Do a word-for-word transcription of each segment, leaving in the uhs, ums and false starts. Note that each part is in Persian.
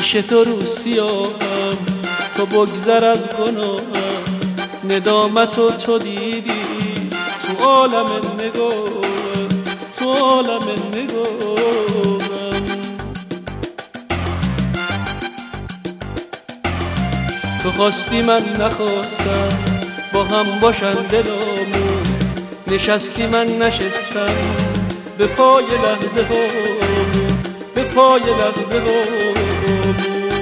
پیش تو رو سیاهم، تو بگذر از گناهم. ندامتو تو دیدی تو عالم نگاهم، تو عالم نگاهم. تو خواستی من نخواستم، با هم باشن دلامون. نشستی من نشستم، به پای لحظه هامون، به پای لحظه هامون.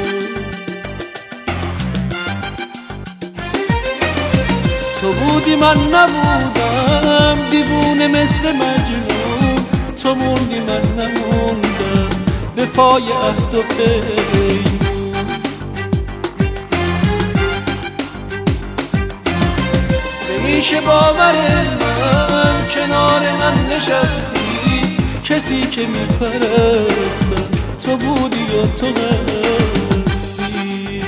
تو بودی من نبودم، دیوونه مثل مجنون. تو موندی من نموندم، به پای عهد و پیمون. نمیشه باور من کنار من نشستی، کسی که میپرستم تو بودی و تو هستی.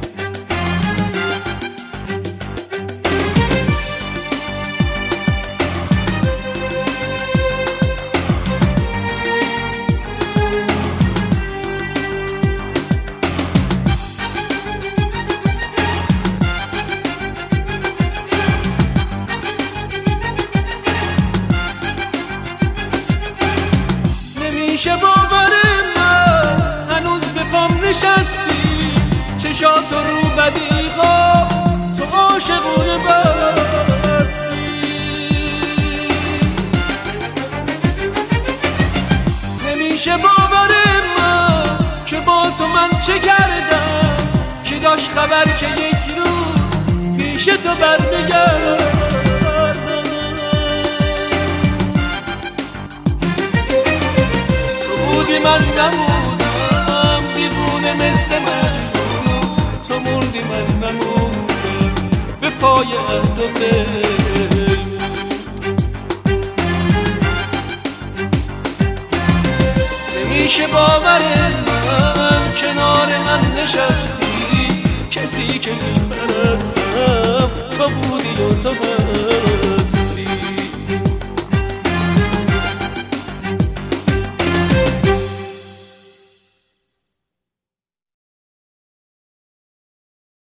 نمیشه باور من هنوز به پام نشستی، چشاتو رو بدیغا تو عاشقونه بستی. نمیشه باور من که با تو من چه کردم، که داشت خبر که یک روز پیش تو برمیگردم. من نموندم، دیوونه مثل مجنون. تو موندی من نموندم، به پای عهد و پیمون. نمیشه باور من کنار من نشستی، کسی که میپرستم تو بودی و تو هستی.